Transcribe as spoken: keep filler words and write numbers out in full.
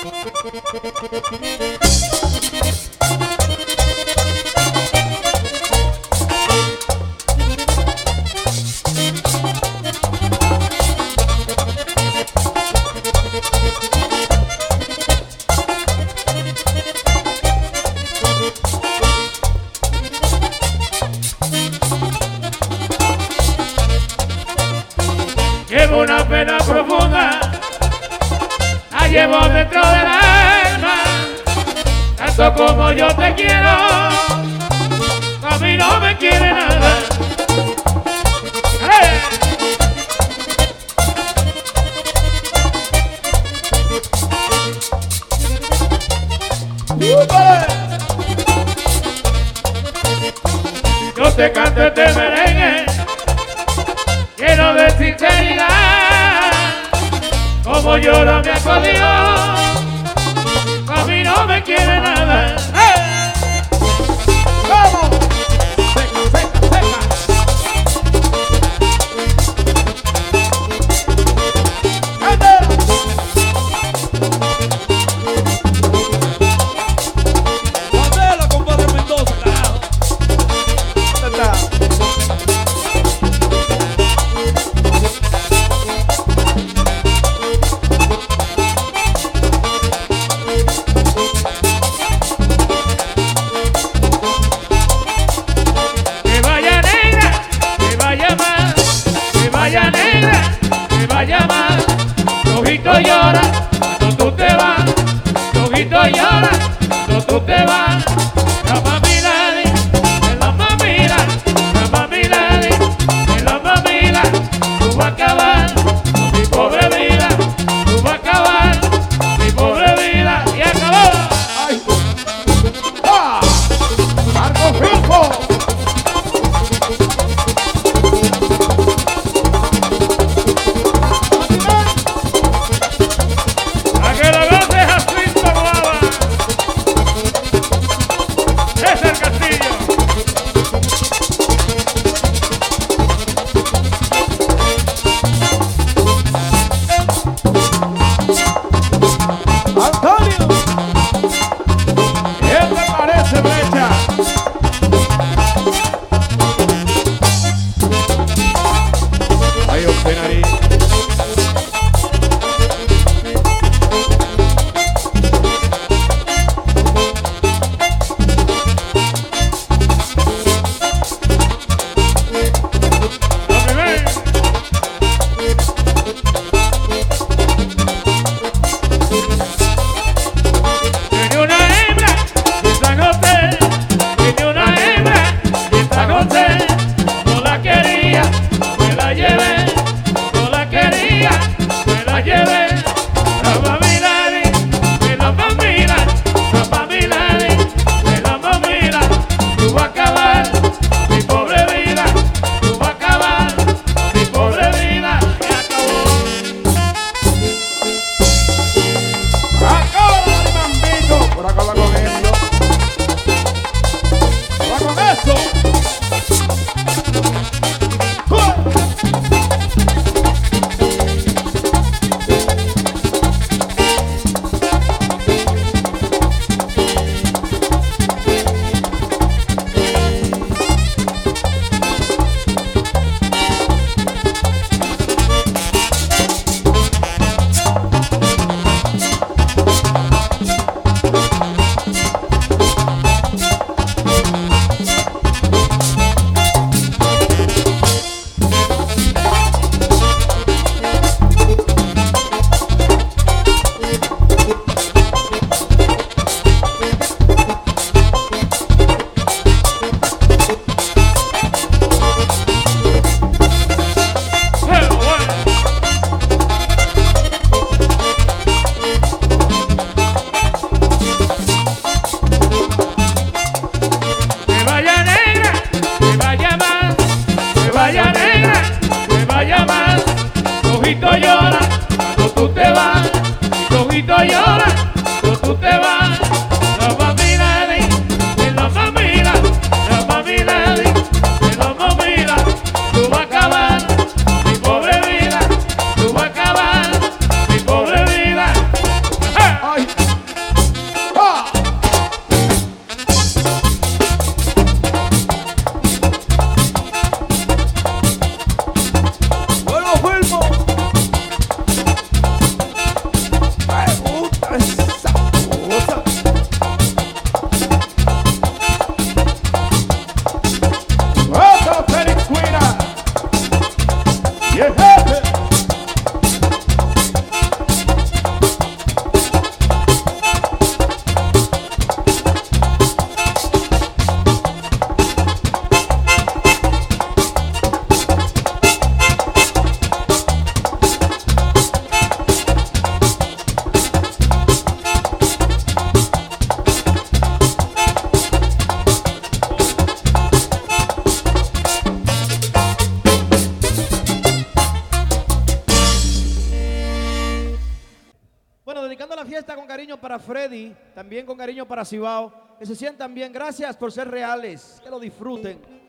Llevo una pena profunda, la llevo dentro del alma, tanto como yo te quiero, a mí no me quiere nada. ¡Ale! Yo te canto este merengue, quiero de sinceridad, como llora mi acordeón, a mí no me quiere nada. ¡Eh! ¡Vamos! ¡Seca, seca, seca! ¡Candela! ¡Candela, compadre Mendoza, carajo! ¿Dónde está? Ojito llora, cuando tú te vas, ojito llora, cuando tú te vas. La mamila, la mamila, la mamila, la mamila, tú vas a acabar con mi pobre vida, tú vas a acabar con mi pobre vida y acabó. ¡Ay! ¡Ah! ¡Marco Fijo! ojito llora cuando tú te vas, tu ojito llora cuando tú te vas. La mamila de la mamila, la mamila de la mamila, tú vas a acabar mi pobre vida, tú vas a acabar mi pobre vida. ¡Ay! esta con cariño para Freddy, también con cariño para Cibao. Que se sientan bien, gracias por ser reales, que lo disfruten.